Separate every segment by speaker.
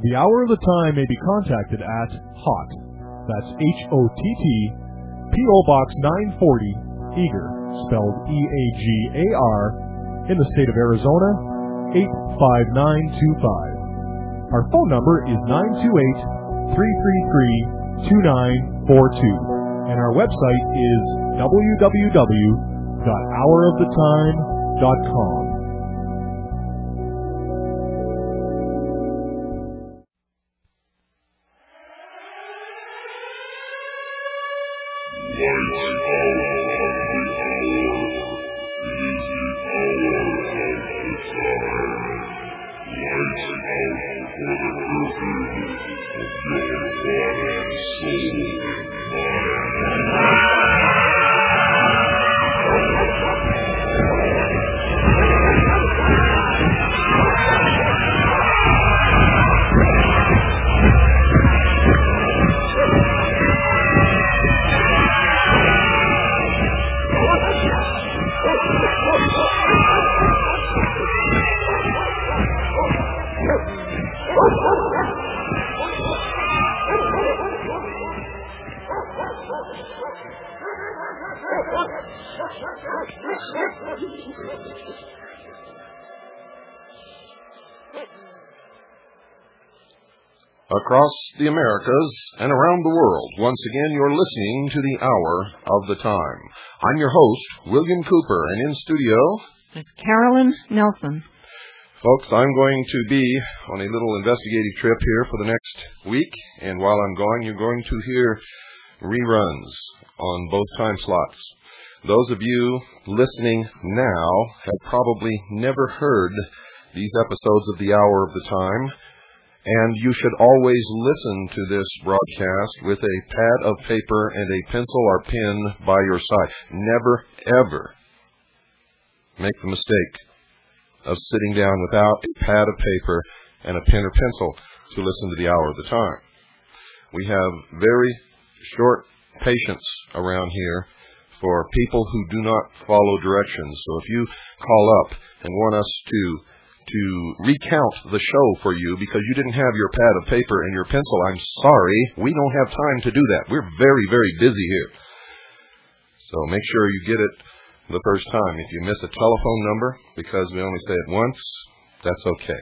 Speaker 1: The Hour of the Time may be contacted at HOTT, that's H-O-T-T, P.O. Box 940, Eagar, spelled E-A-G-A-R, in the state of Arizona, 85925. Our phone number is 928-333-2942, and our website is www.houroftheTime.com.
Speaker 2: Across the Americas and around the world, once again, you're listening to the Hour of the Time. I'm your host, William Cooper, and in studio,
Speaker 3: it's Carolyn Nelson.
Speaker 2: Folks, I'm going to be on a little investigative trip here for the next week, and while I'm gone, you're going to hear reruns on both time slots. Those of you listening now have probably never heard these episodes of the Hour of the Time, and you should always listen to this broadcast with a pad of paper and a pencil or pen by your side. Never, ever make the mistake of sitting down without a pad of paper and a pen or pencil to listen to the Hour of the Time. We have very short patience around here for people who do not follow directions. So if you call up and want us to recount the show for you because you didn't have your pad of paper and your pencil, I'm sorry, we don't have time to do that. We're very, very busy here. So make sure you get it the first time. If you miss a telephone number because we only say it once, that's okay.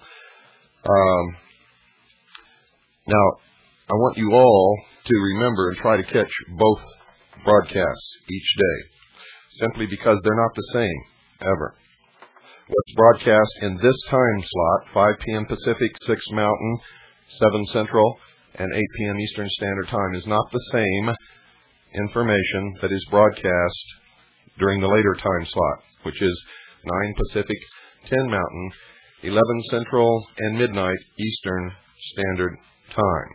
Speaker 2: Now, I want you all to remember and try to catch both broadcasts each day, simply because they're not the same, ever. What's broadcast in this time slot, 5 p.m. Pacific, 6 Mountain, 7 Central, and 8 p.m. Eastern Standard Time is not the same information that is broadcast during the later time slot, which is 9 Pacific, 10 Mountain, 11 Central, and midnight Eastern Standard Time.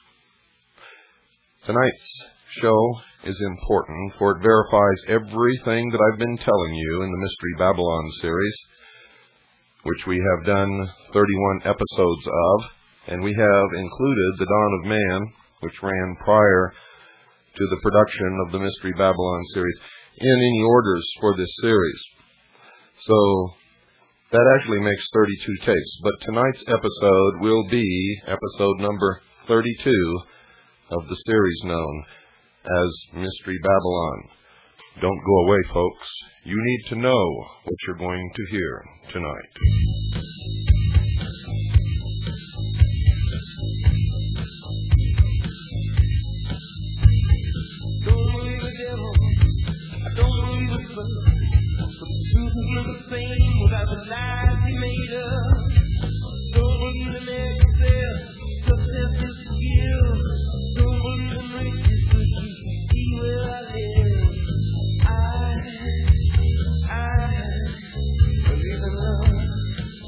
Speaker 2: Tonight's show is important, for it verifies everything that I've been telling you in the Mystery Babylon series, which we have done 31 episodes of, and we have included The Dawn of Man, which ran prior to the production of the Mystery Babylon series, in any orders for this series. So that actually makes 32 tapes, but tonight's episode will be episode number 32 of the series known as Mystery Babylon. Don't go away, folks. You need to know what you're going to hear tonight.
Speaker 4: Don't believe the devil, I don't believe the sun, but the truth is not the same without the lies he made up. Don't believe in excess, success is skill. Don't believe in riches, but you see where I live. I believe in love.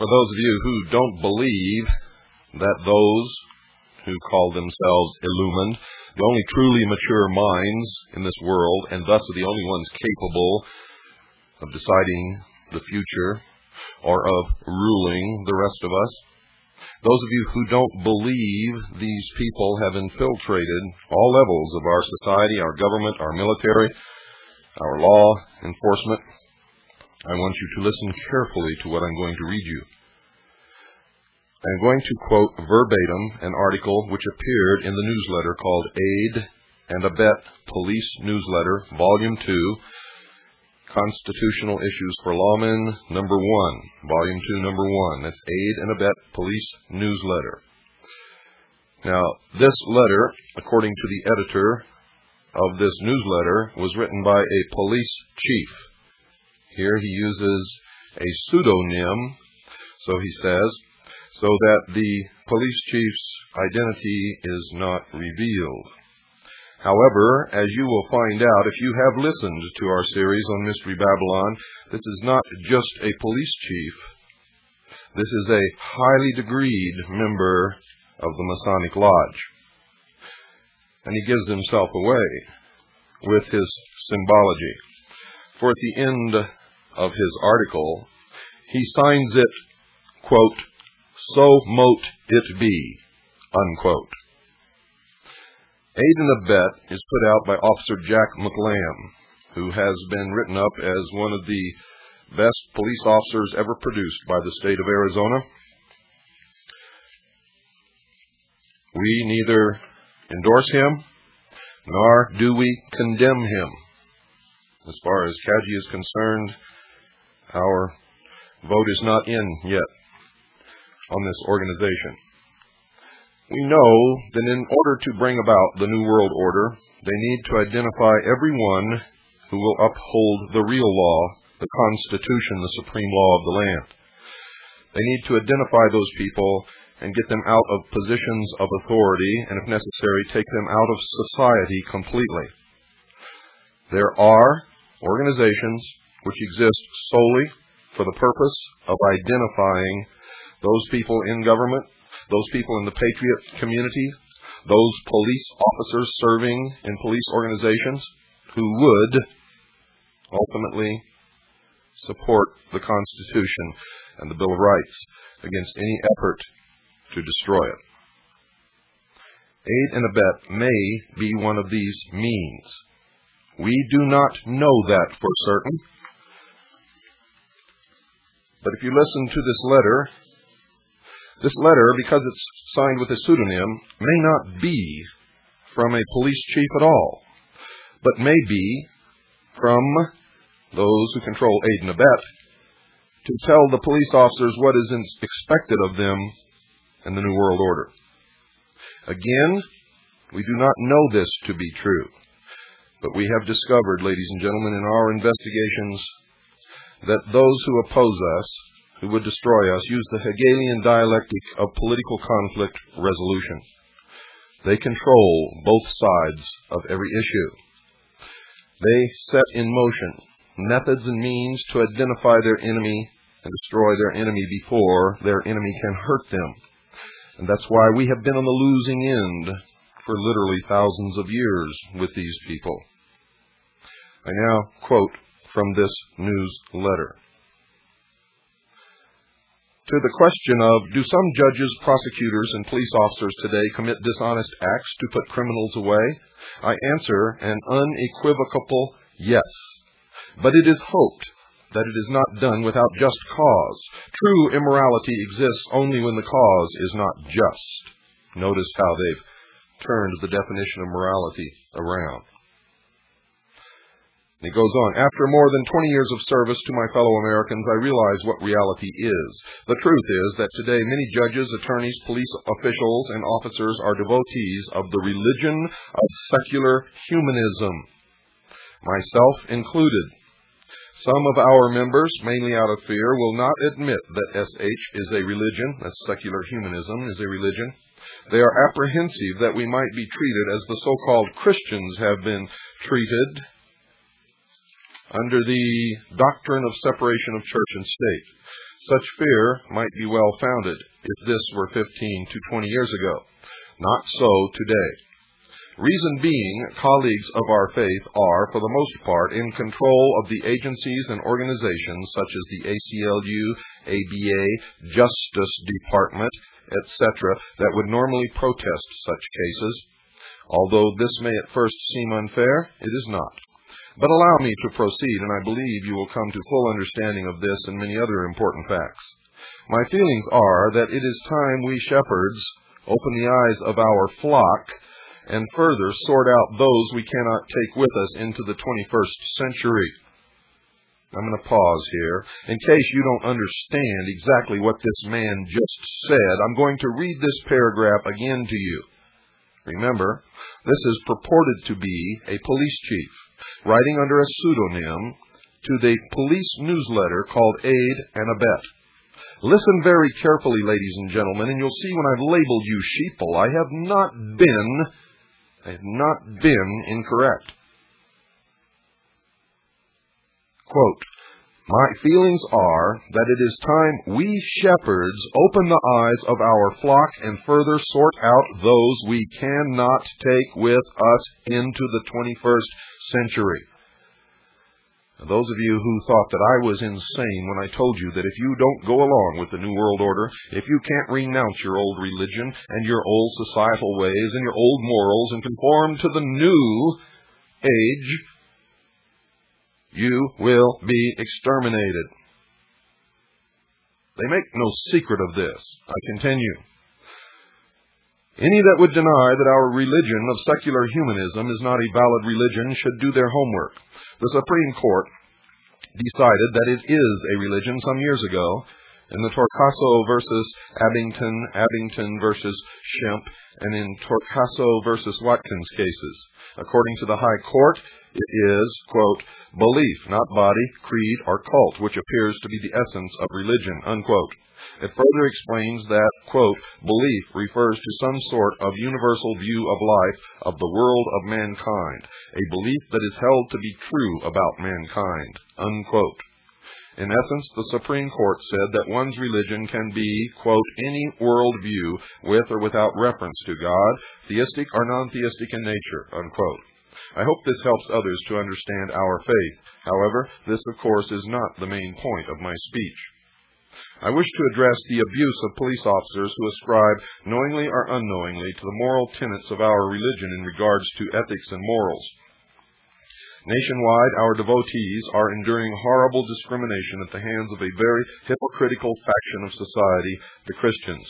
Speaker 2: for those of you who don't believe that those who call themselves illumined, the only truly mature minds in this world, and thus are the only ones capable of deciding the future or of ruling the rest of us, those of you who don't believe these people have infiltrated all levels of our society, our government, our military, our law enforcement, I want you to listen carefully to what I'm going to read you. I'm going to quote verbatim an article which appeared in the newsletter called Aid and Abet Police Newsletter, Volume 2, Constitutional Issues for Lawmen, Number 1, Volume 2, Number 1. That's Aid and Abet Police Newsletter. Now, this letter, according to the editor of this newsletter, was written by a police chief. Here he uses a pseudonym, so he says, so that the police chief's identity is not revealed. However, as you will find out if you have listened to our series on Mystery Babylon, this is not just a police chief. This is a highly degreed member of the Masonic Lodge. And he gives himself away with his symbology. For at the end of his article, he signs it, quote, "So mote it be," unquote. Aid and Abet is put out by Officer Jack McLam, who has been written up as one of the best police officers ever produced by the state of Arizona. We neither endorse him, nor do we condemn him. As far as CAGI is concerned, our vote is not in yet on this organization. We know that in order to bring about the New World Order, they need to identify everyone who will uphold the real law, the Constitution, the supreme law of the land. They need to identify those people and get them out of positions of authority, and if necessary, take them out of society completely. There are organizations which exist solely for the purpose of identifying those people in government, those people in the patriot community, those police officers serving in police organizations who would ultimately support the Constitution and the Bill of Rights against any effort to destroy it. Aid and Abet may be one of these means. We do not know that for certain. But if you listen to this letter, because it's signed with a pseudonym, may not be from a police chief at all, but may be from those who control Aid and Abet to tell the police officers what is expected of them in the New World Order. Again, we do not know this to be true, but we have discovered, ladies and gentlemen, in our investigations that those who oppose us, who would destroy us, use the Hegelian dialectic of political conflict resolution. They control both sides of every issue. They set in motion methods and means to identify their enemy and destroy their enemy before their enemy can hurt them. And that's why we have been on the losing end for literally thousands of years with these people. I now quote from this newsletter. To the question of, do some judges, prosecutors, and police officers today commit dishonest acts to put criminals away? I answer an unequivocal yes. But it is hoped that it is not done without just cause. True immorality exists only when the cause is not just. Notice how they've turned the definition of morality around. He goes on, after more than 20 years of service to my fellow Americans, I realize what reality is. The truth is that today many judges, attorneys, police officials, and officers are devotees of the religion of secular humanism, myself included. Some of our members, mainly out of fear, will not admit that SH is a religion, that secular humanism is a religion. They are apprehensive that we might be treated as the so-called Christians have been treated under the doctrine of separation of church and state. Such fear might be well-founded if this were 15 to 20 years ago. Not so today. Reason being, colleagues of our faith are, for the most part, in control of the agencies and organizations such as the ACLU, ABA, Justice Department, etc., that would normally protest such cases. Although this may at first seem unfair, it is not. But allow me to proceed, and I believe you will come to full understanding of this and many other important facts. My feelings are that it is time we shepherds open the eyes of our flock and further sort out those we cannot take with us into the 21st century. I'm going to pause here. In case you don't understand exactly what this man just said, I'm going to read this paragraph again to you. Remember, this is purported to be a police chief writing under a pseudonym to the police newsletter called Aid and Abet. Listen very carefully, ladies and gentlemen, and you'll see when I've labeled you sheeple, I have not been incorrect. Quote, my feelings are that it is time we shepherds open the eyes of our flock and further sort out those we cannot take with us into the 21st century. Now, those of you who thought that I was insane when I told you that if you don't go along with the New World Order, if you can't renounce your old religion and your old societal ways and your old morals and conform to the new age, you will be exterminated. They make no secret of this. I continue. Any that would deny that our religion of secular humanism is not a valid religion should do their homework. The Supreme Court decided that it is a religion some years ago in the Torcaso versus Abington versus Shemp, and in Torcaso versus Watkins cases. According to the High Court, it is, quote, belief, not body, creed, or cult, which appears to be the essence of religion, unquote. It further explains that, quote, belief refers to some sort of universal view of life, of the world of mankind, a belief that is held to be true about mankind, unquote. In essence, the Supreme Court said that one's religion can be, quote, any worldview with or without reference to God, theistic or non-theistic in nature, unquote. I hope this helps others to understand our faith. However, this, of course, is not the main point of my speech. I wish to address the abuse of police officers who ascribe, knowingly or unknowingly, to the moral tenets of our religion in regards to ethics and morals. Nationwide, our devotees are enduring horrible discrimination at the hands of a very hypocritical faction of society, the Christians.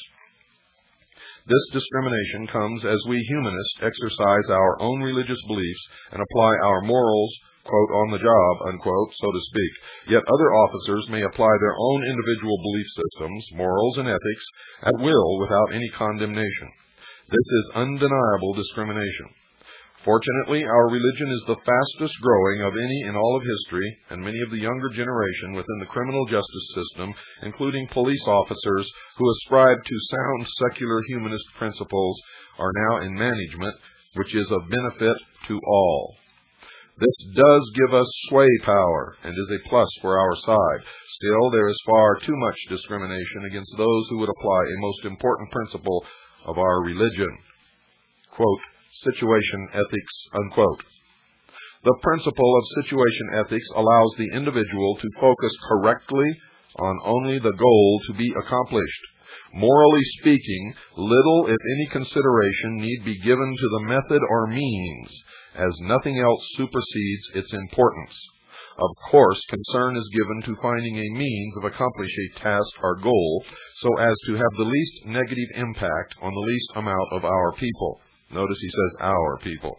Speaker 2: This discrimination comes as we humanists exercise our own religious beliefs and apply our morals, quote, on the job, unquote, so to speak. Yet other officers may apply their own individual belief systems, morals, and ethics at will without any condemnation. This is undeniable discrimination. Fortunately, our religion is the fastest growing of any in all of history, and many of the younger generation within the criminal justice system, including police officers who ascribe to sound secular humanist principles, are now in management, which is of benefit to all. This does give us sway power and is a plus for our side. Still, there is far too much discrimination against those who would apply a most important principle of our religion. Quote, situation ethics, unquote. The principle of situation ethics allows the individual to focus correctly on only the goal to be accomplished. Morally speaking, little, if any, consideration need be given to the method or means, as nothing else supersedes its importance. Of course, concern is given to finding a means of accomplishing a task or goal so as to have the least negative impact on the least amount of our people. Notice he says our people.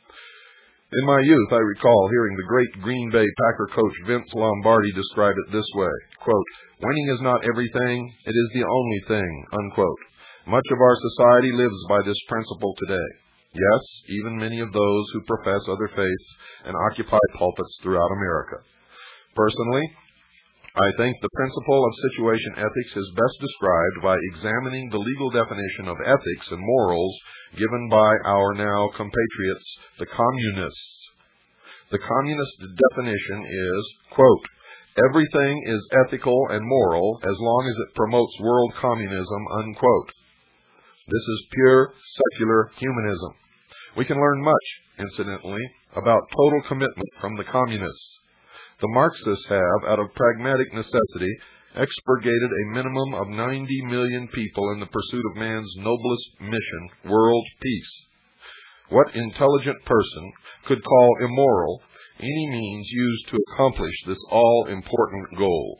Speaker 2: In my youth, I recall hearing the great Green Bay Packer coach Vince Lombardi describe it this way, quote, winning is not everything, it is the only thing, unquote. Much of our society lives by this principle today. Yes, even many of those who profess other faiths and occupy pulpits throughout America. Personally, I think the principle of situation ethics is best described by examining the legal definition of ethics and morals given by our now compatriots, the communists. The communist definition is, quote, Everything is ethical and moral as long as it promotes world communism, unquote. This is pure secular humanism. We can learn much, incidentally, about total commitment from the communists. The Marxists have, out of pragmatic necessity, expurgated a minimum of 90 million people in the pursuit of man's noblest mission, world peace. What intelligent person could call immoral any means used to accomplish this all-important goal?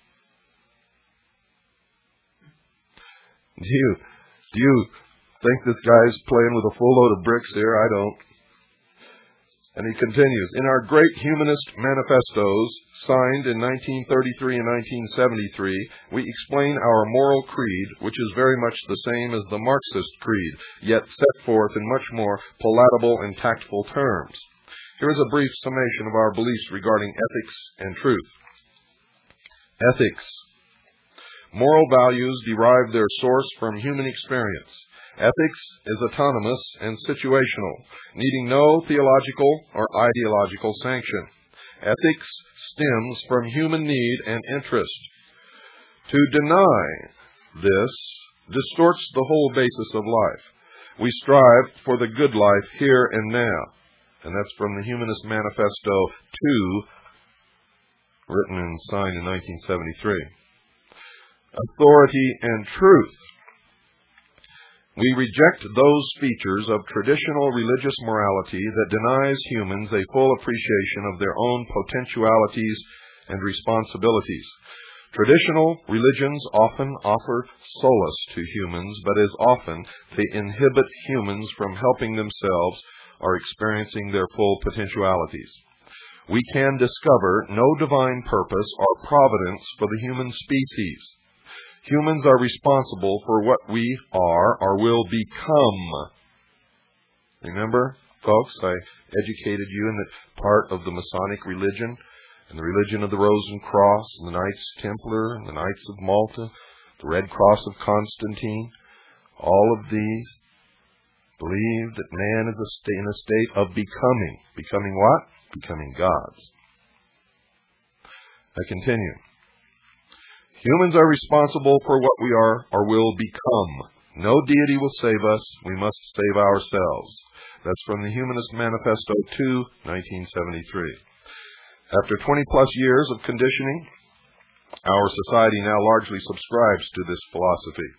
Speaker 2: Do you think this guy's playing with a full load of bricks here? I don't. And he continues, in our great humanist manifestos, signed in 1933 and 1973, we explain our moral creed, which is very much the same as the Marxist creed, yet set forth in much more palatable and tactful terms. Here is a brief summation of our beliefs regarding ethics and truth. Ethics. Moral values derive their source from human experience. Ethics is autonomous and situational, needing no theological or ideological sanction. Ethics stems from human need and interest. To deny this distorts the whole basis of life. We strive for the good life here and now. And that's from the Humanist Manifesto 2, written and signed in 1973. Authority and truth. We reject those features of traditional religious morality that denies humans a full appreciation of their own potentialities and responsibilities. Traditional religions often offer solace to humans, but as often they inhibit humans from helping themselves or experiencing their full potentialities. We can discover no divine purpose or providence for the human species. Humans are responsible for what we are or will become. Remember, folks, I educated you in that part of the Masonic religion, and the religion of the Rose and Cross, and the Knights Templar, and the Knights of Malta, the Red Cross of Constantine. All of these believe that man is in a state of becoming. Becoming what? Becoming gods. I continue. Humans are responsible for what we are or will become. No deity will save us. We must save ourselves. That's from the Humanist Manifesto 2, 1973. After 20-plus years of conditioning, our society now largely subscribes to this philosophy.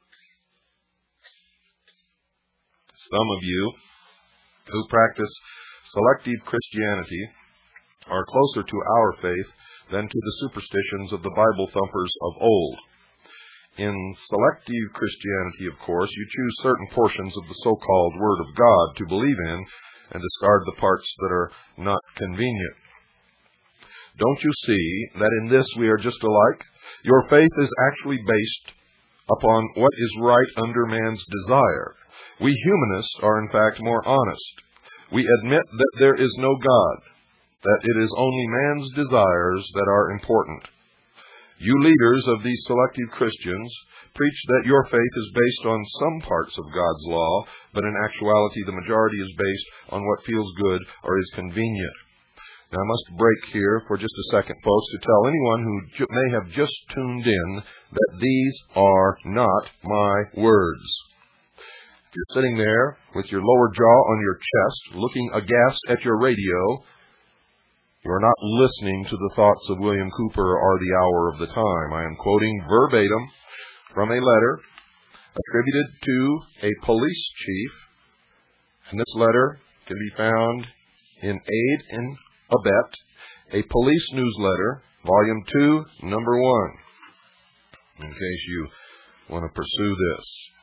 Speaker 2: Some of you who practice selective Christianity are closer to our faith than to the superstitions of the Bible thumpers of old. In selective Christianity, of course, you choose certain portions of the so-called Word of God to believe in and discard the parts that are not convenient. Don't you see that in this we are just alike? Your faith is actually based upon what is right under man's desire. We humanists are in fact more honest. We admit that there is no God, that it is only man's desires that are important. You leaders of these selective Christians preach that your faith is based on some parts of God's law, but in actuality the majority is based on what feels good or is convenient. Now I must break here for just a second, folks, to tell anyone who may have just tuned in that these are not my words. If you're sitting there with your lower jaw on your chest, looking aghast at your radio, you are not listening to the thoughts of William Cooper or the Hour of the Time. I am quoting verbatim from a letter attributed to a police chief, and this letter can be found in Aid and Abet, a police newsletter, Volume 2, Number 1, in case you want to pursue this.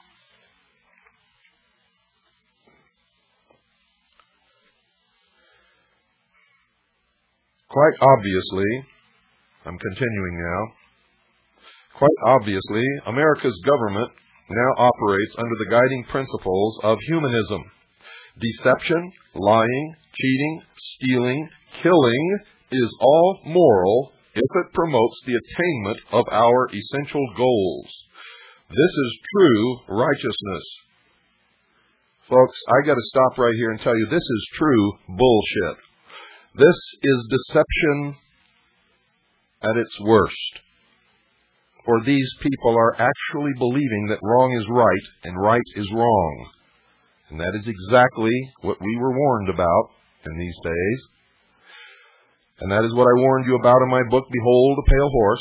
Speaker 2: Quite obviously, I'm continuing now, quite obviously, America's government now operates under the guiding principles of humanism. Deception, lying, cheating, stealing, killing is all moral if it promotes the attainment of our essential goals. This is true righteousness. Folks, I got to stop right here and tell you this is true bullshit. This is deception at its worst. For these people are actually believing that wrong is right and right is wrong. And that is exactly what we were warned about in these days. And that is what I warned you about in my book, Behold a Pale Horse.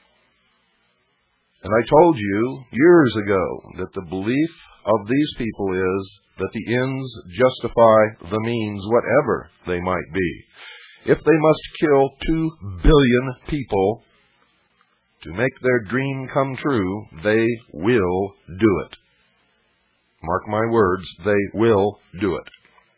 Speaker 2: And I told you years ago that the belief of these people is that the ends justify the means, whatever they might be. If they must kill 2 billion people to make their dream come true, they will do it. Mark my words, they will do it.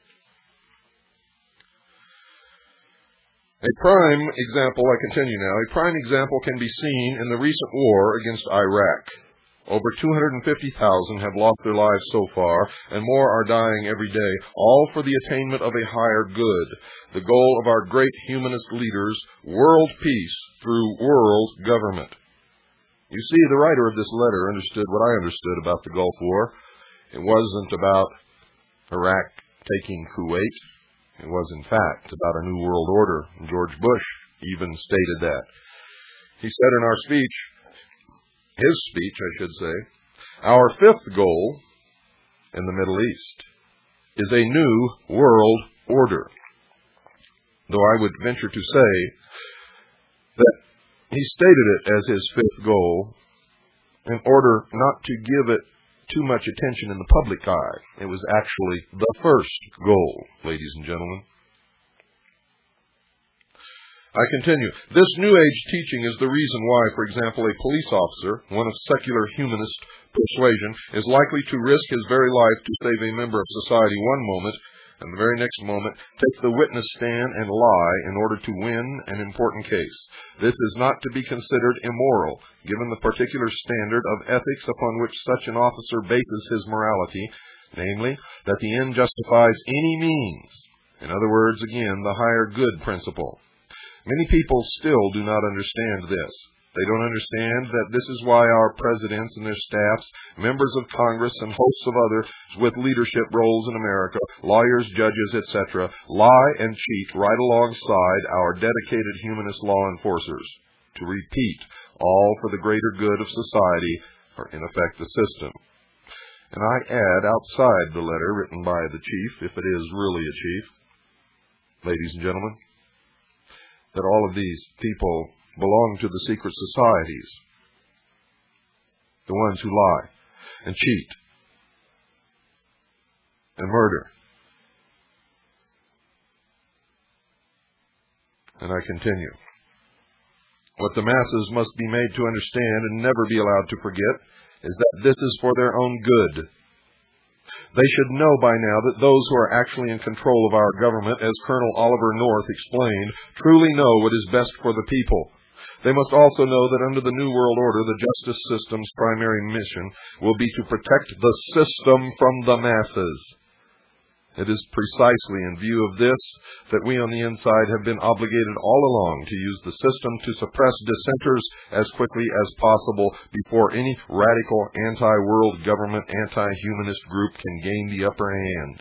Speaker 2: A prime example, I continue now, a prime example can be seen in the recent war against Iraq. Over 250,000 have lost their lives so far, and more are dying every day, all for the attainment of a higher good, the goal of our great humanist leaders, world peace through world government. You see, the writer of this letter understood what I understood about the Gulf War. It wasn't about Iraq taking Kuwait. It was, in fact, about a new world order. George Bush even stated that. He said in our speech, his speech, I should say, our fifth goal in the Middle East is a new world order. Though I would venture to say that he stated it as his fifth goal in order not to give it too much attention in the public eye. It was actually the first goal, ladies and gentlemen. I continue. This New Age teaching is the reason why, for example, a police officer, one of secular humanist persuasion, is likely to risk his very life to save a member of society one moment, and the very next moment take the witness stand and lie in order to win an important case. This is not to be considered immoral, given the particular standard of ethics upon which such an officer bases his morality, namely, that the end justifies any means. In other words, again, the higher good principle. Many people still do not understand this. They don't understand that this is why our presidents and their staffs, members of Congress, and hosts of others with leadership roles in America, lawyers, judges, etc., lie and cheat right alongside our dedicated humanist law enforcers to repeat all for the greater good of society, or in effect the system. And I add outside the letter written by the chief, if it is really a chief, ladies and gentlemen, that all of these people belong to the secret societies, the ones who lie and cheat and murder. And I continue. What the masses must be made to understand and never be allowed to forget is that this is for their own good. They should know by now that those who are actually in control of our government, as Colonel Oliver North explained, truly know what is best for the people. They must also know that under the New World Order, the justice system's primary mission will be to protect the system from the masses. It is precisely in view of this that we on the inside have been obligated all along to use the system to suppress dissenters as quickly as possible before any radical anti-world government, anti-humanist group can gain the upper hand.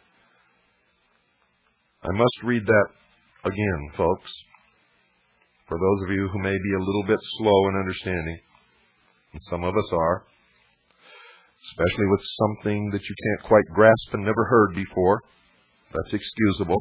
Speaker 2: I must read that again, folks, for those of you who may be a little bit slow in understanding, and some of us are, especially with something that you can't quite grasp and never heard before. That's excusable.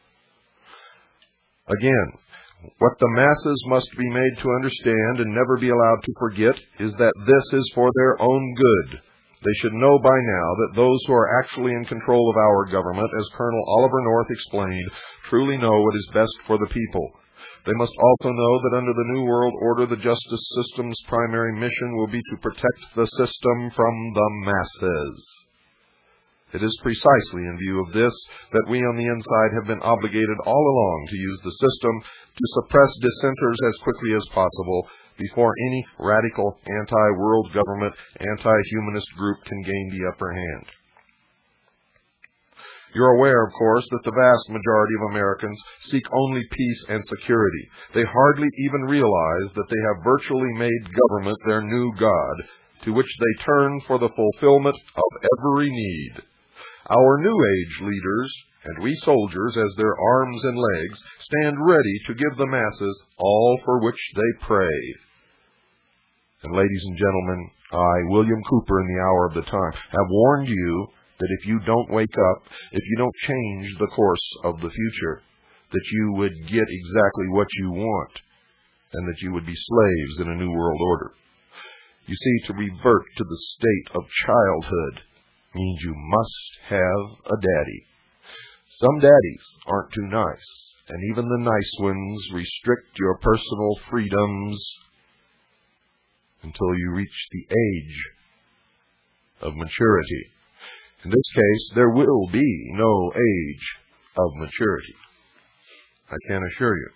Speaker 2: Again, what the masses must be made to understand and never be allowed to forget is that this is for their own good. They should know by now that those who are actually in control of our government, as Colonel Oliver North explained, truly know what is best for the people. They must also know that under the New World Order, the justice system's primary mission will be to protect the system from the masses. It is precisely in view of this that we on the inside have been obligated all along to use the system to suppress dissenters as quickly as possible before any radical anti-world government, anti-humanist group can gain the upper hand. You're aware, of course, that the vast majority of Americans seek only peace and security. They hardly even realize that they have virtually made government their new god, to which they turn for the fulfillment of every need. Our New Age leaders and we soldiers, as their arms and legs, stand ready to give the masses all for which they pray. And ladies and gentlemen, I, William Cooper, in the hour of the time, have warned you that if you don't wake up, if you don't change the course of the future, that you would get exactly what you want, and that you would be slaves in a new world order. You see, to revert to the state of childhood means you must have a daddy. Some daddies aren't too nice, and even the nice ones restrict your personal freedoms until you reach the age of maturity. In this case, there will be no age of maturity, I can assure you.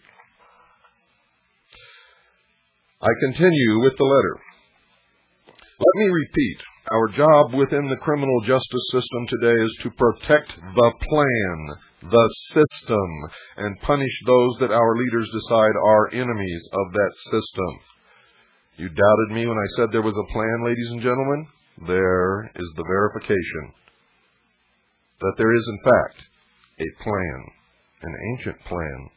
Speaker 2: I continue with the letter. Let me repeat, our job within the criminal justice system today is to protect the plan, the system, and punish those that our leaders decide are enemies of that system. You doubted me when I said there was a plan, ladies and gentlemen? There is the verification that there is, in fact, a plan, an ancient plan.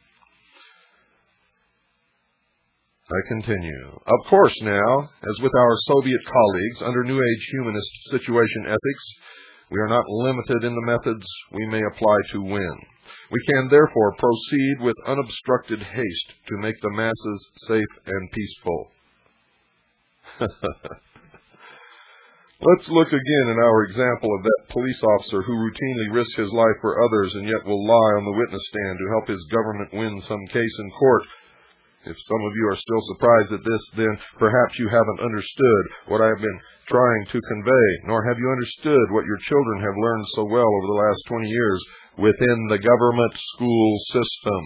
Speaker 2: I continue. Of course now, as with our Soviet colleagues under New Age humanist situation ethics, we are not limited in the methods we may apply to win. We can therefore proceed with unobstructed haste to make the masses safe and peaceful. Let's look again at our example of that police officer who routinely risks his life for others and yet will lie on the witness stand to help his government win some case in court. If some of you are still surprised at this, then perhaps you haven't understood what I have been trying to convey, nor have you understood what your children have learned so well over the last 20 years within the government school system.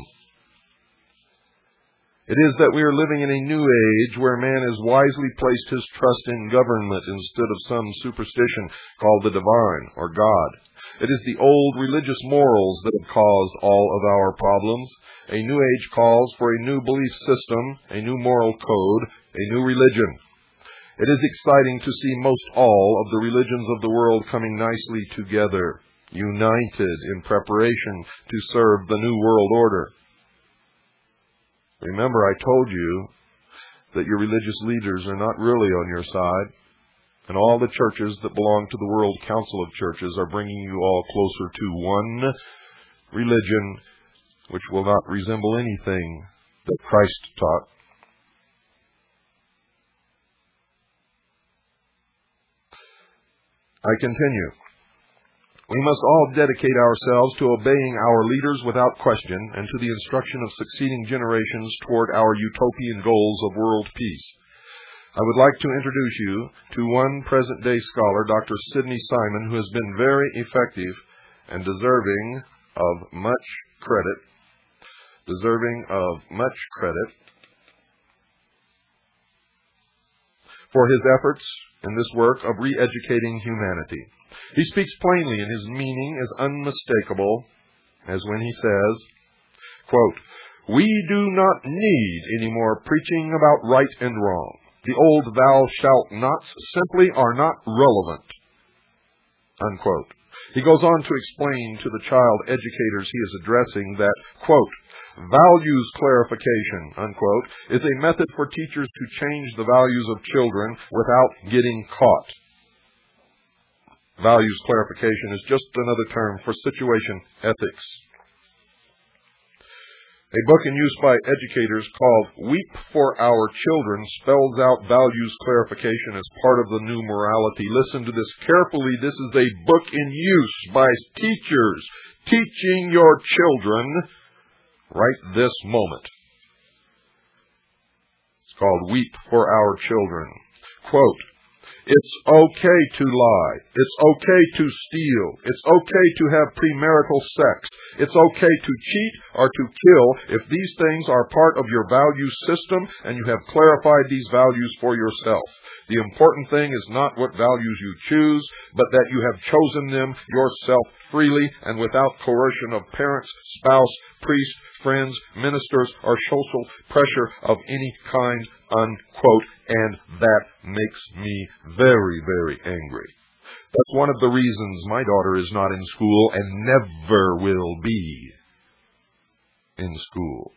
Speaker 2: It is that we are living in a new age where man has wisely placed his trust in government instead of some superstition called the divine or God. It is the old religious morals that have caused all of our problems. A new age calls for a new belief system, a new moral code, a new religion. It is exciting to see most all of the religions of the world coming nicely together, united in preparation to serve the new world order. Remember, I told you that your religious leaders are not really on your side, and all the churches that belong to the World Council of Churches are bringing you all closer to one religion which will not resemble anything that Christ taught. I continue. We must all dedicate ourselves to obeying our leaders without question and to the instruction of succeeding generations toward our utopian goals of world peace. I would like to introduce you to one present-day scholar, Dr. Sidney Simon, who has been very effective and deserving of much credit for his efforts in this work of re-educating humanity. He speaks plainly, and his meaning is unmistakable, as when he says, quote, "We do not need any more preaching about right and wrong. The old thou shalt nots simply are not relevant." Unquote. He goes on to explain to the child educators he is addressing that, quote, "Values clarification," unquote, is a method for teachers to change the values of children without getting caught. Values clarification is just another term for situation ethics. A book in use by educators called Weep for Our Children spells out values clarification as part of the new morality. Listen to this carefully. This is a book in use by teachers teaching your children right this moment. It's called Weep for Our Children. Quote, "It's okay to lie. It's okay to steal. It's okay to have premarital sex. It's okay to cheat or to kill if these things are part of your value system and you have clarified these values for yourself. The important thing is not what values you choose, but that you have chosen them yourself freely and without coercion of parents, spouse, priest, friends, ministers, or social pressure of any kind," unquote. And that makes me very, very angry. That's one of the reasons my daughter is not in school and never will be in school.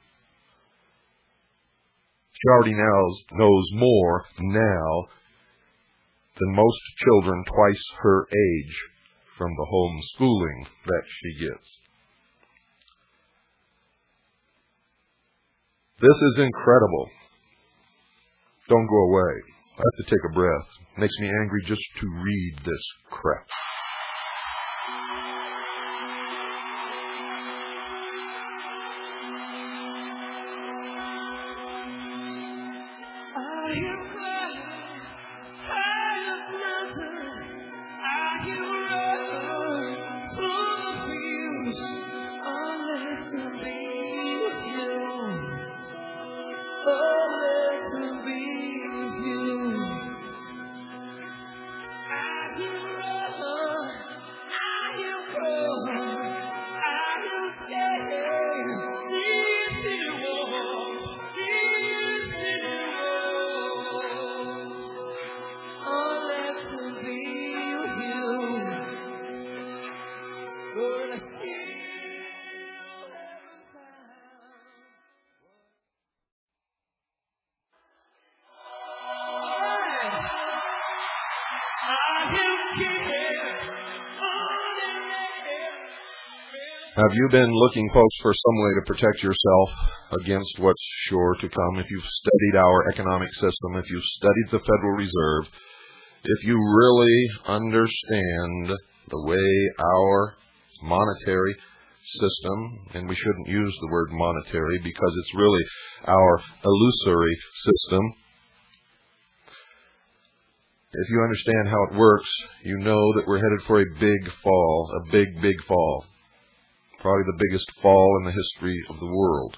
Speaker 2: She already knows more now than most children twice her age from the homeschooling that she gets. This is incredible. Don't go away. I have to take a breath. It makes me angry just to read this crap. Have you been looking, folks, for some way to protect yourself against what's sure to come? If you've studied our economic system, if you've studied the Federal Reserve, if you really understand the way our monetary system, and we shouldn't use the word monetary because it's really our illusory system, if you understand how it works, you know that we're headed for a big fall, a big, big fall. Probably the biggest fall in the history of the world.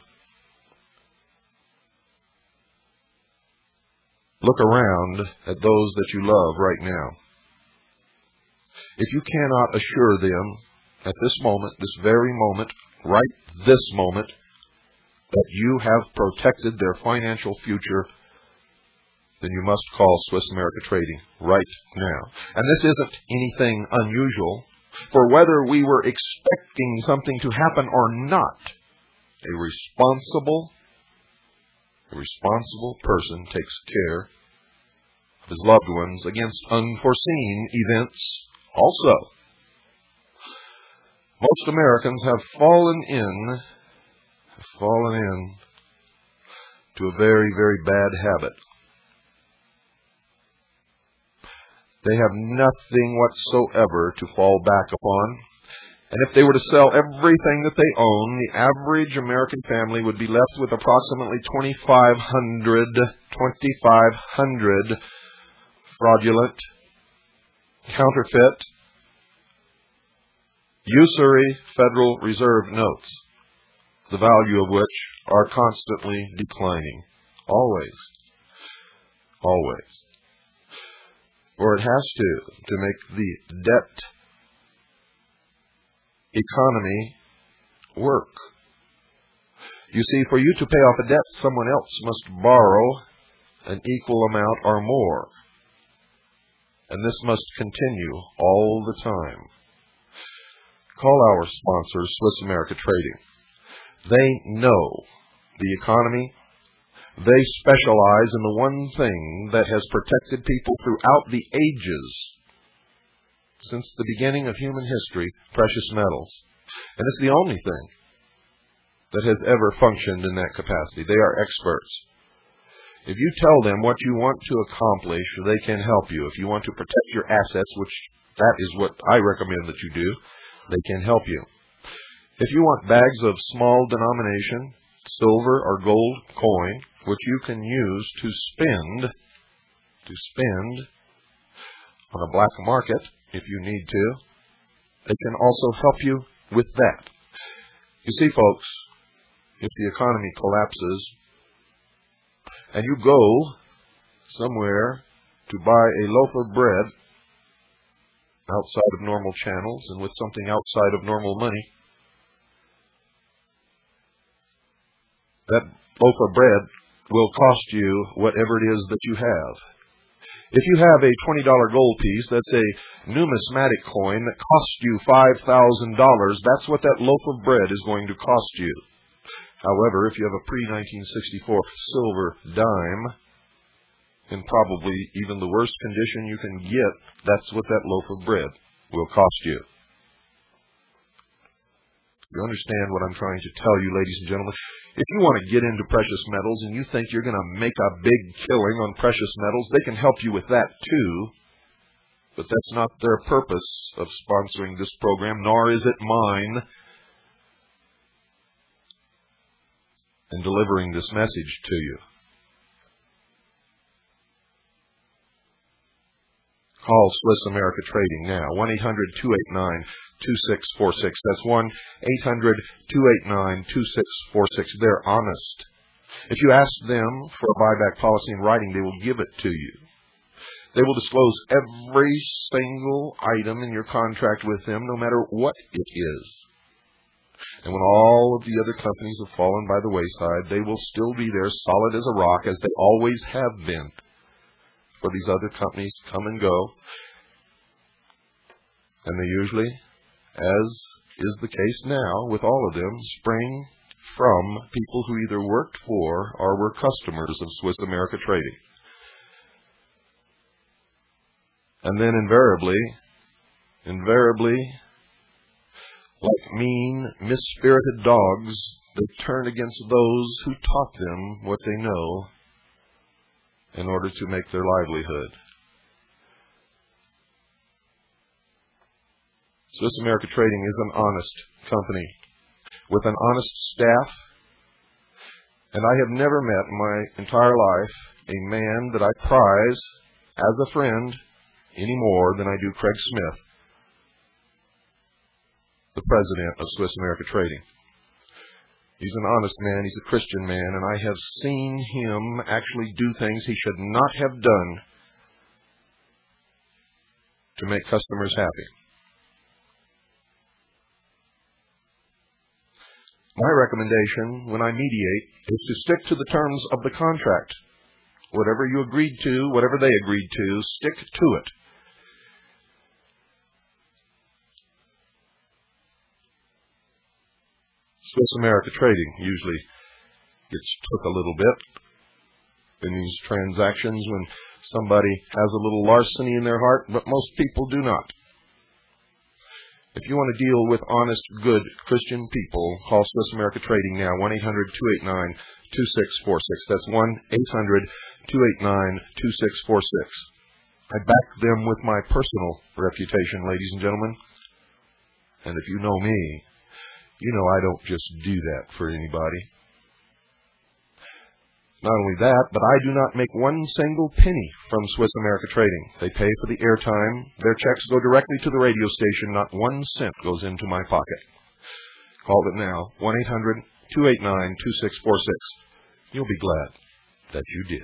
Speaker 2: Look around at those that you love right now. If you cannot assure them at this moment, this very moment, right this moment, that you have protected their financial future, then you must call Swiss America Trading right now. And this isn't anything unusual. For whether we were expecting something to happen or not, a responsible person takes care of his loved ones against unforeseen events also. Most Americans have fallen in to a very, very bad habit. They have nothing whatsoever to fall back upon. And if they were to sell everything that they own, the average American family would be left with approximately 2,500 fraudulent, counterfeit, usury Federal Reserve notes, the value of which are constantly declining. Always. Always. Or it has to make the debt economy work. You see, for you to pay off a debt, someone else must borrow an equal amount or more. And this must continue all the time. Call our sponsor, Swiss America Trading. They know the economy. They specialize in the one thing that has protected people throughout the ages, since the beginning of human history, precious metals. And it's the only thing that has ever functioned in that capacity. They are experts. If you tell them what you want to accomplish, they can help you. If you want to protect your assets, which that is what I recommend that you do, they can help you. If you want bags of small denomination, silver or gold coin, which you can use to spend on a black market if you need to, they can also help you with that. You see, folks, if the economy collapses and you go somewhere to buy a loaf of bread outside of normal channels and with something outside of normal money, that loaf of bread will cost you whatever it is that you have. If you have a $20 gold piece, that's a numismatic coin that cost you $5,000, that's what that loaf of bread is going to cost you. However, if you have a pre-1964 silver dime, in probably even the worst condition you can get, that's what that loaf of bread will cost you. You understand what I'm trying to tell you, ladies and gentlemen? If you want to get into precious metals and you think you're going to make a big killing on precious metals, they can help you with that too. But that's not their purpose of sponsoring this program, nor is it mine in delivering this message to you. Call Swiss America Trading now, 1-800-289-2646. That's 1-800-289-2646. They're honest. If you ask them for a buyback policy in writing, they will give it to you. They will disclose every single item in your contract with them, no matter what it is. And when all of the other companies have fallen by the wayside, they will still be there solid as a rock, as they always have been. For these other companies come and go, and they usually, as is the case now with all of them, spring from people who either worked for or were customers of Swiss America Trading. And then invariably, like mean, misspirited dogs, they turn against those who taught them what they know in order to make their livelihood. Swiss America Trading is an honest company with an honest staff, and I have never met in my entire life a man that I prize as a friend any more than I do Craig Smith, the president of Swiss America Trading. He's an honest man, he's a Christian man, and I have seen him actually do things he should not have done to make customers happy. My recommendation when I mediate is to stick to the terms of the contract. Whatever you agreed to, whatever they agreed to, stick to it. Swiss America Trading usually gets took a little bit in these transactions when somebody has a little larceny in their heart, but most people do not. If you want to deal with honest, good Christian people, call Swiss America Trading now, 1-800-289-2646. That's 1-800-289-2646. I back them with my personal reputation, ladies and gentlemen. And if you know me, you know I don't just do that for anybody. Not only that, but I do not make one single penny from Swiss America Trading. They pay for the airtime. Their checks go directly to the radio station. Not 1 cent goes into my pocket. Call them now, 1-800-289-2646. You'll be glad that you did.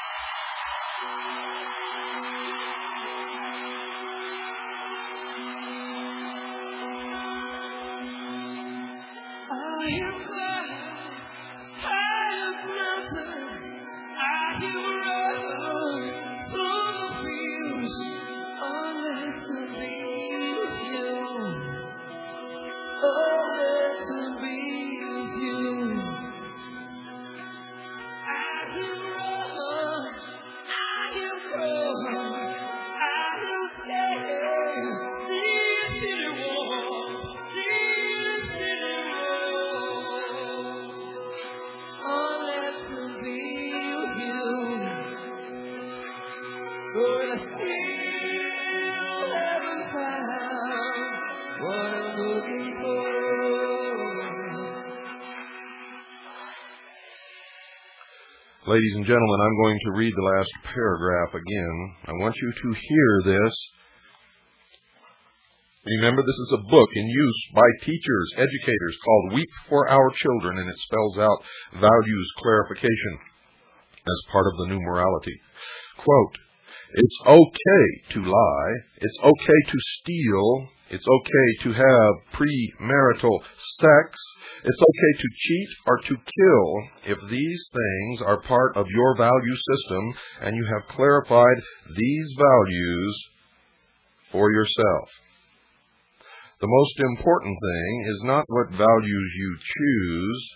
Speaker 2: Ladies and gentlemen, I'm going to read the last paragraph again. I want you to hear this. Remember, this is a book in use by teachers, educators, called Weep for Our Children, and it spells out values clarification as part of the new morality. Quote, "It's okay to lie, it's okay to steal, It's okay to have premarital sex. It's okay to cheat or to kill if these things are part of your value system and you have clarified these values for yourself. The most important thing is not what values you choose,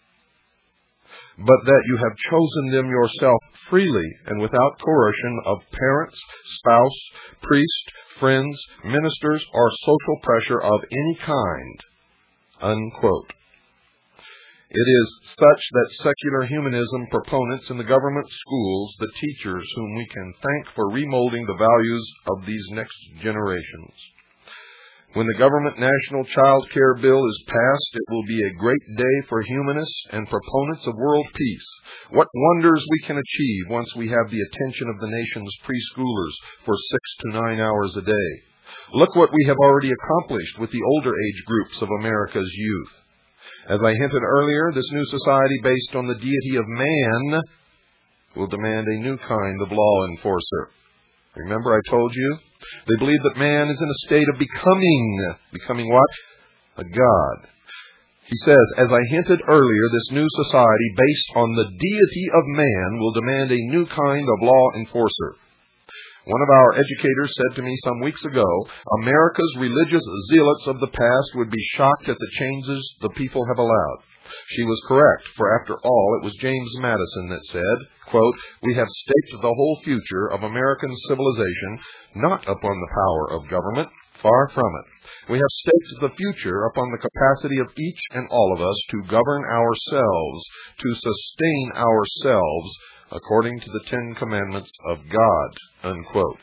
Speaker 2: but that you have chosen them yourself freely and without coercion of parents, spouse, priest, friends, ministers, or social pressure of any kind." Unquote. It is such that secular humanism proponents in the government schools, the teachers whom we can thank for remolding the values of these next generations. When the government national child care bill is passed, it will be a great day for humanists and proponents of world peace. What wonders we can achieve once we have the attention of the nation's preschoolers for 6 to 9 hours a day. Look what we have already accomplished with the older age groups of America's youth. As I hinted earlier, this new society based on the deity of man will demand a new kind of law enforcer. Remember I told you? They believe that man is in a state of becoming. Becoming what? A god. He says, as I hinted earlier, this new society based on the deity of man will demand a new kind of law enforcer. One of our educators said to me some weeks ago, America's religious zealots of the past would be shocked at the changes the people have allowed. She was correct, for after all, it was James Madison that said, quote, "We have staked the whole future of American civilization not upon the power of government, far from it. We have staked the future upon the capacity of each and all of us to govern ourselves, to sustain ourselves, according to the 10 Commandments of God." Unquote.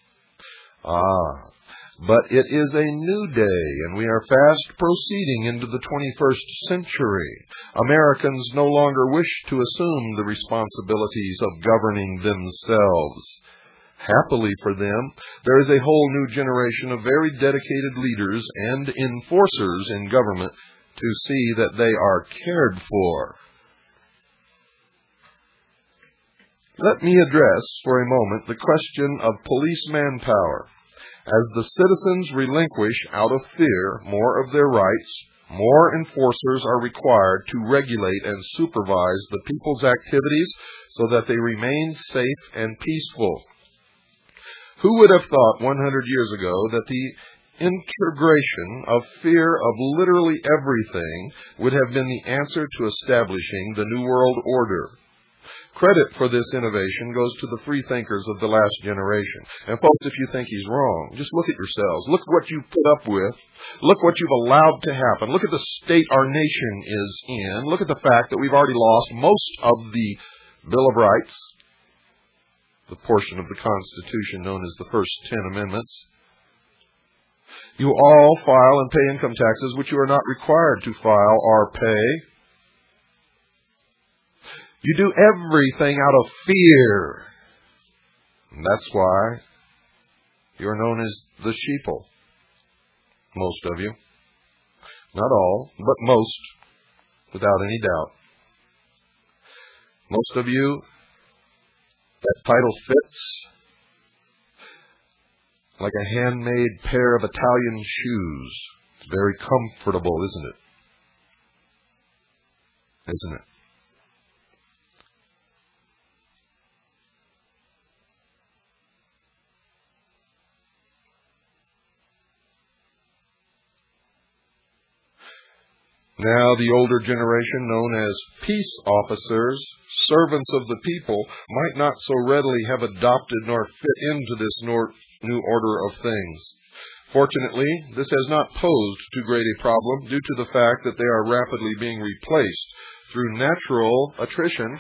Speaker 2: But it is a new day, and we are fast proceeding into the 21st century. Americans no longer wish to assume the responsibilities of governing themselves. Happily for them, there is a whole new generation of very dedicated leaders and enforcers in government to see that they are cared for. Let me address for a moment the question of police manpower. As the citizens relinquish out of fear more of their rights, more enforcers are required to regulate and supervise the people's activities so that they remain safe and peaceful. Who would have thought 100 years ago that the integration of fear of literally everything would have been the answer to establishing the New World Order? Credit for this innovation goes to the free thinkers of the last generation. And folks, if you think he's wrong, just look at yourselves. Look what you've put up with. Look what you've allowed to happen. Look at the state our nation is in. Look at the fact that we've already lost most of the Bill of Rights, the portion of the Constitution known as the first 10 Amendments. You all file and pay income taxes, which you are not required to file or pay. You do everything out of fear. And that's why you're known as the sheeple. Most of you. Not all, but most, without any doubt. Most of you, that title fits like a handmade pair of Italian shoes. It's very comfortable, isn't it? Isn't it? Now the older generation, known as peace officers, servants of the people, might not so readily have adopted nor fit into this new order of things. Fortunately, this has not posed too great a problem due to the fact that they are rapidly being replaced through natural attrition,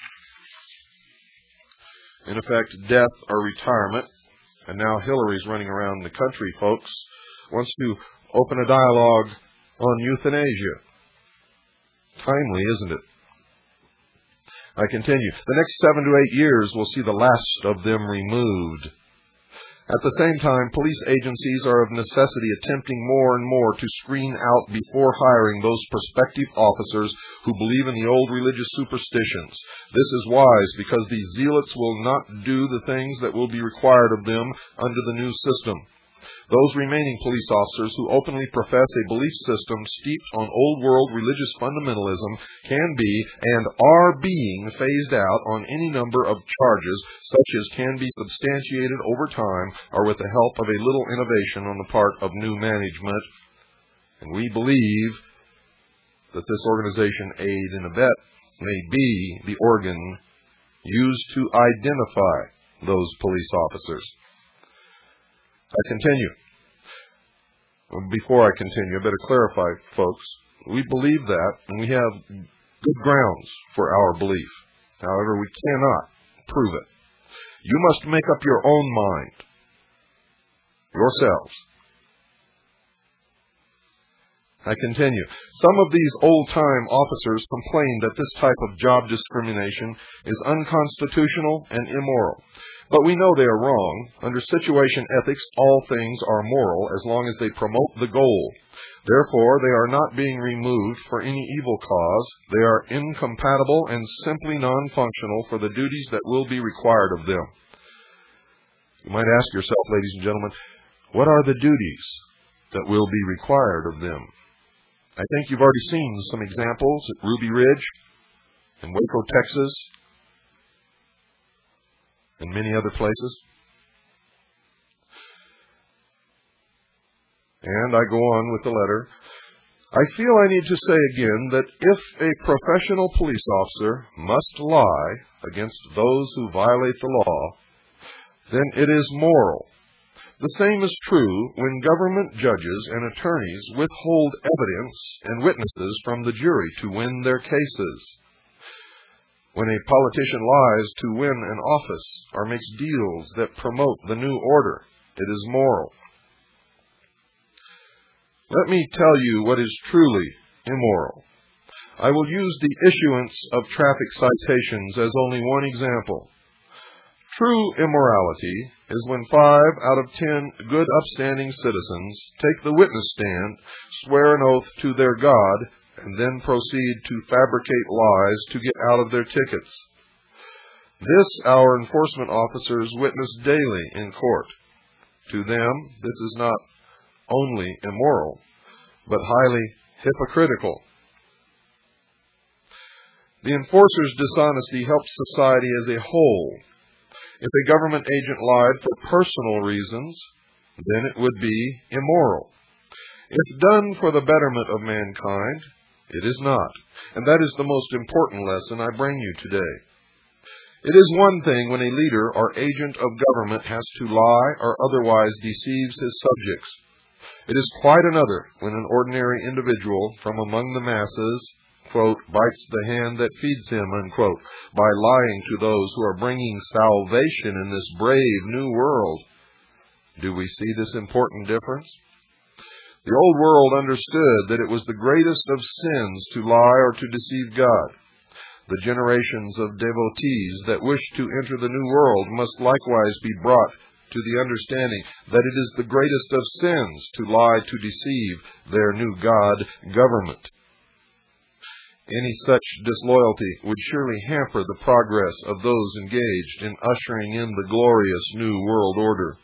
Speaker 2: in effect death or retirement. And now Hillary's running around the country, folks, wants to open a dialogue on euthanasia. Timely, isn't it? I continue. The next 7 to 8 years will see the last of them removed. At the same time, police agencies are of necessity attempting more and more to screen out before hiring those prospective officers who believe in the old religious superstitions. This is wise because these zealots will not do the things that will be required of them under the new system. Those remaining police officers who openly profess a belief system steeped on old-world religious fundamentalism can be and are being phased out on any number of charges, such as can be substantiated over time or with the help of a little innovation on the part of new management. And we believe that this organization, Aid and Abet, may be the organ used to identify those police officers. I continue. Before I continue, I better clarify, folks. We believe that, and we have good grounds for our belief. However, we cannot prove it. You must make up your own mind, yourselves. I continue. Some of these old-time officers complain that this type of job discrimination is unconstitutional and immoral. But we know they are wrong. Under situation ethics, all things are moral as long as they promote the goal. Therefore, they are not being removed for any evil cause. They are incompatible and simply non-functional for the duties that will be required of them. You might ask yourself, ladies and gentlemen, what are the duties that will be required of them? I think you've already seen some examples at Ruby Ridge and Waco, Texas, and many other places. And I go on with the letter. I feel I need to say again that if a professional police officer must lie against those who violate the law, then it is moral. The same is true when government judges and attorneys withhold evidence and witnesses from the jury to win their cases. When a politician lies to win an office or makes deals that promote the new order, it is moral. Let me tell you what is truly immoral. I will use the issuance of traffic citations as only one example. True immorality is when 5 out of 10 good upstanding citizens take the witness stand, swear an oath to their God, and then proceed to fabricate lies to get out of their tickets. This our enforcement officers witness daily in court. To them, this is not only immoral, but highly hypocritical. The enforcer's dishonesty helps society as a whole. If a government agent lied for personal reasons, then it would be immoral. If done for the betterment of mankind, it is not. And that is the most important lesson I bring you today. It is one thing when a leader or agent of government has to lie or otherwise deceives his subjects. It is quite another when an ordinary individual from among the masses, quote, bites the hand that feeds him, unquote, by lying to those who are bringing salvation in this brave new world. Do we see this important difference? The old world understood that it was the greatest of sins to lie or to deceive God. The generations of devotees that wish to enter the new world must likewise be brought to the understanding that it is the greatest of sins to lie to deceive their new God government. Any such disloyalty would surely hamper the progress of those engaged in ushering in the glorious new world order.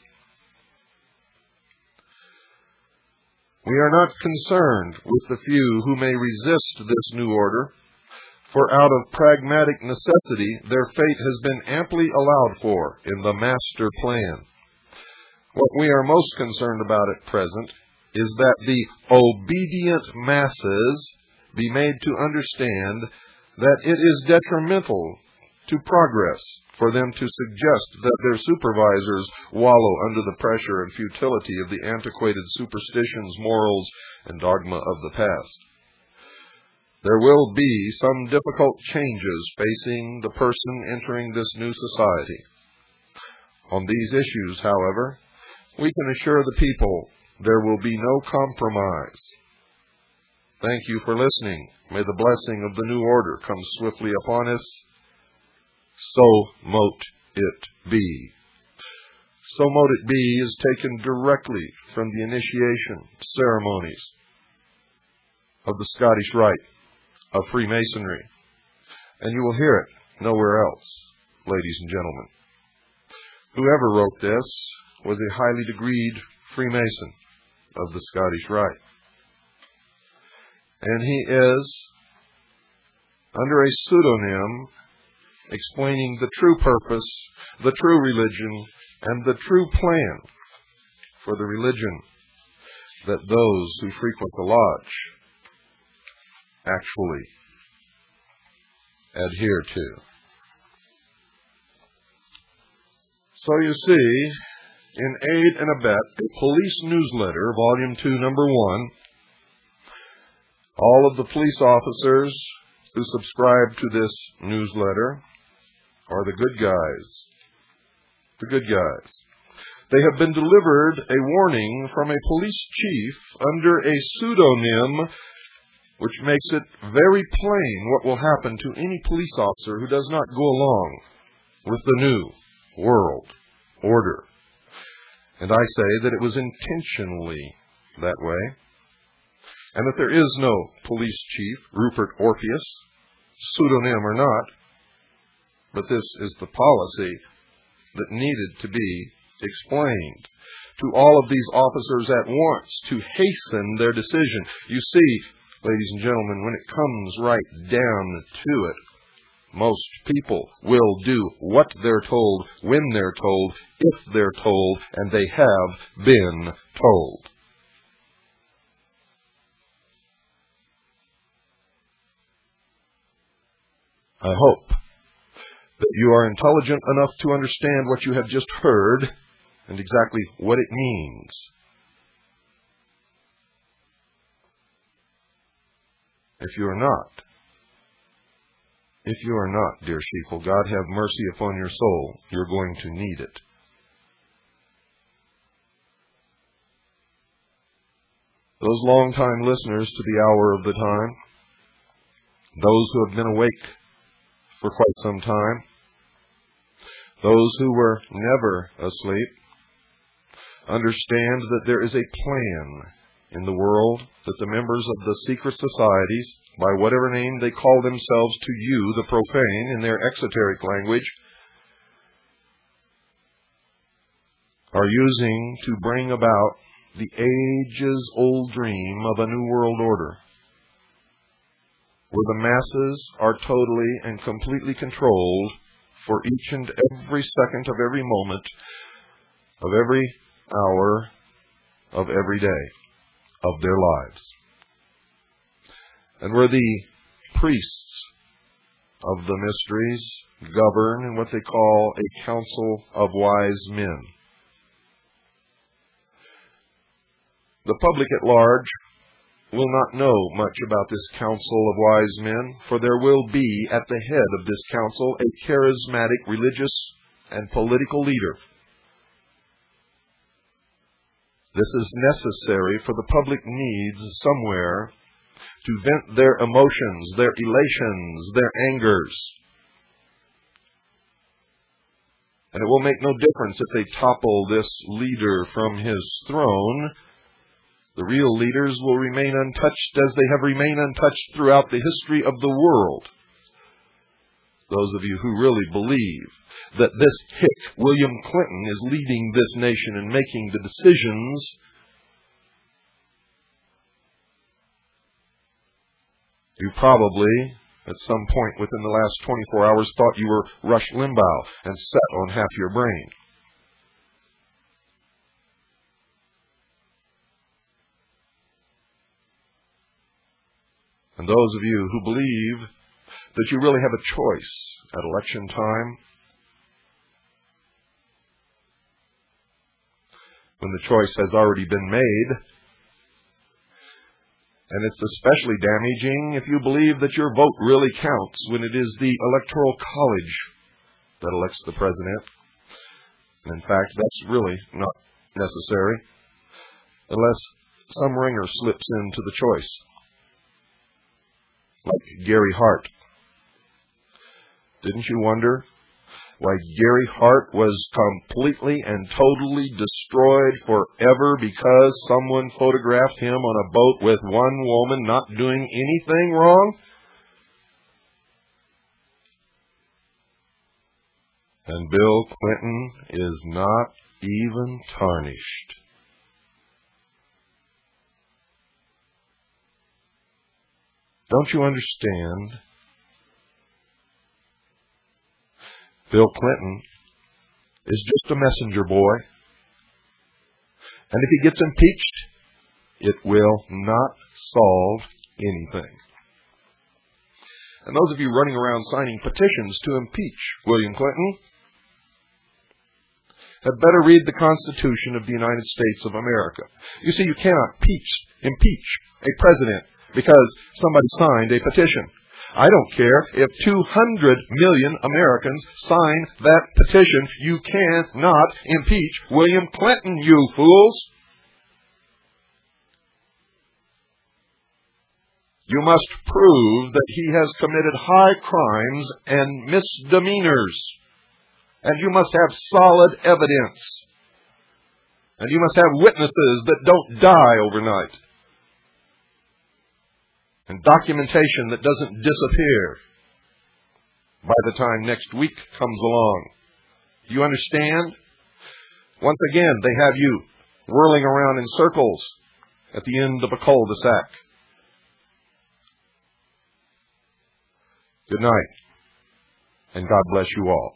Speaker 2: We are not concerned with the few who may resist this new order, for out of pragmatic necessity their fate has been amply allowed for in the master plan. What we are most concerned about at present is that the obedient masses be made to understand that it is detrimental to progress for them to suggest that their supervisors wallow under the pressure and futility of the antiquated superstitions, morals, and dogma of the past. There will be some difficult changes facing the person entering this new society. On these issues, however, we can assure the people there will be no compromise. Thank you for listening. May the blessing of the new order come swiftly upon us. So mote it be. So mote it be is taken directly from the initiation ceremonies of the Scottish Rite of Freemasonry. And you will hear it nowhere else, ladies and gentlemen. Whoever wrote this was a highly degreed Freemason of the Scottish Rite. And he is, under a pseudonym, explaining the true purpose, the true religion, and the true plan for the religion that those who frequent the lodge actually adhere to. So you see, in Aid and Abet, a police newsletter, Volume 2, Number 1, all of the police officers who subscribe to this newsletter are the good guys. The good guys. They have been delivered a warning from a police chief under a pseudonym which makes it very plain what will happen to any police officer who does not go along with the new world order. And I say that it was intentionally that way, and that there is no police chief, Rupert Orpheus, pseudonym or not, but this is the policy that needed to be explained to all of these officers at once to hasten their decision. You see, ladies and gentlemen, when it comes right down to it, most people will do what they're told, when they're told, if they're told, and they have been told. I hope that you are intelligent enough to understand what you have just heard and exactly what it means. If you are not, dear sheeple, God have mercy upon your soul. You're going to need it. Those long-time listeners to the hour of the time, those who have been awake for quite some time, those who were never asleep, understand that there is a plan in the world that the members of the secret societies, by whatever name they call themselves to you, the profane, in their exoteric language, are using to bring about the ages-old dream of a new world order, where the masses are totally and completely controlled for each and every second of every moment, of every hour, of every day of their lives. And where the priests of the mysteries govern in what they call a council of wise men. The public at large will not know much about this council of wise men, for there will be at the head of this council a charismatic religious and political leader. This is necessary, for the public needs somewhere to vent their emotions, their elations, their angers. And it will make no difference if they topple this leader from his throne. The real leaders will remain untouched as they have remained untouched throughout the history of the world. Those of you who really believe that this hick, William Clinton, is leading this nation and making the decisions, you probably, at some point within the last 24 hours, thought you were Rush Limbaugh and sat on half your brain. And those of you who believe that you really have a choice at election time, when the choice has already been made, and it's especially damaging if you believe that your vote really counts when it is the Electoral College that elects the president. And in fact, that's really not necessary unless some ringer slips into the choice, like Gary Hart. Didn't you wonder why Gary Hart was completely and totally destroyed forever because someone photographed him on a boat with one woman not doing anything wrong? And Bill Clinton is not even tarnished. Don't you understand? Bill Clinton is just a messenger boy. And if he gets impeached, it will not solve anything. And those of you running around signing petitions to impeach William Clinton had better read the Constitution of the United States of America. You see, you cannot impeach a president because somebody signed a petition. I don't care if 200 million Americans sign that petition. You cannot impeach William Clinton, you fools. You must prove that he has committed high crimes and misdemeanors. And you must have solid evidence. And you must have witnesses that don't die overnight. And documentation that doesn't disappear by the time next week comes along. You understand? Once again, they have you whirling around in circles at the end of a cul-de-sac. Good night, and God bless you all.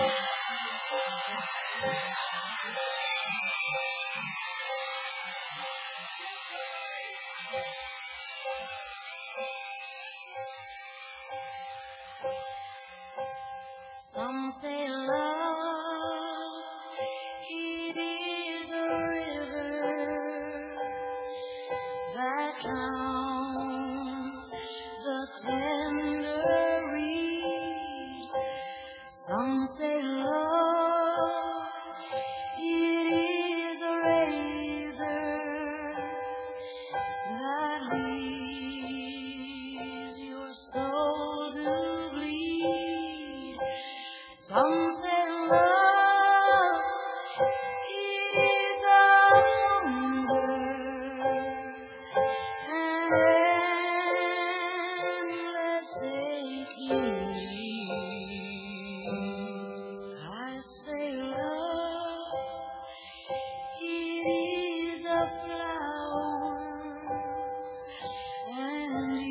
Speaker 4: Some say love, it is a river that drowns the tender reed. Some say love, it is a razor that leaves your soul to bleed. Some say love, it is a hunger, endless aching need. I say love, it is a flower, and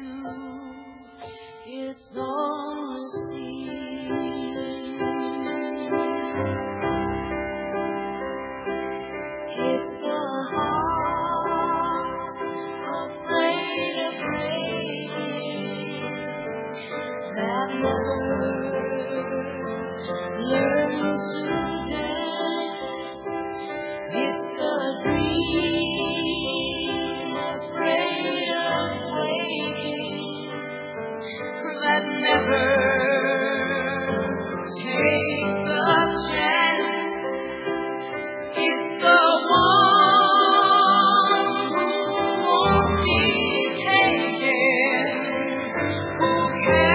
Speaker 4: it's only seed. It's the heart afraid of breaking that never learns to dance. It's the dream afraid of waking that never takes a chance. It's the one who won't be taken, who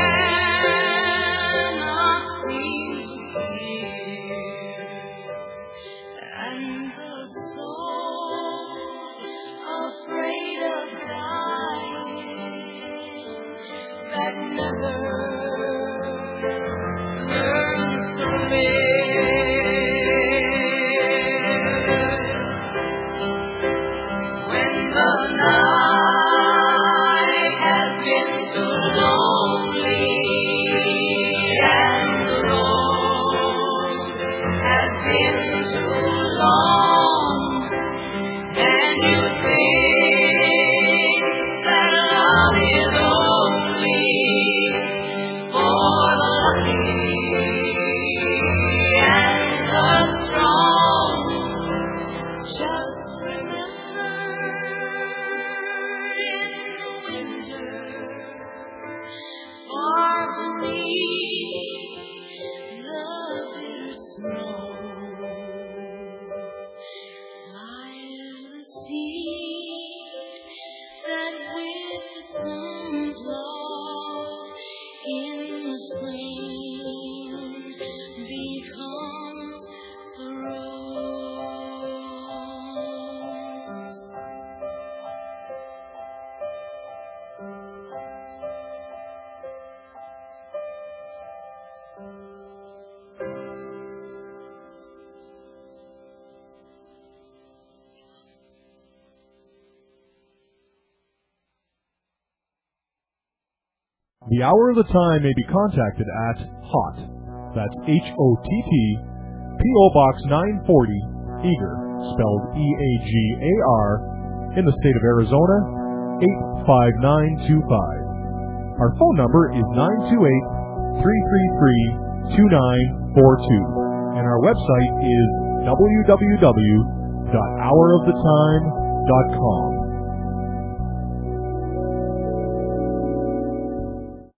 Speaker 4: cannot see it, and the soul afraid of dying that never learns to live. When the night has been too lonely and the road has been too long, and you think that love is only for the lucky and the strong, just remember in the winter, far beneath the bitter snow, lies the seed that with its moon's love in the spring becomes the rose.
Speaker 1: The Hour of the Time may be contacted at HOTT, that's HOTT, P.O. Box 940, Eager, spelled EAGAR, in the state of Arizona, 85925. Our phone number is 928-333-2942, and our website is www.houroftheTime.com.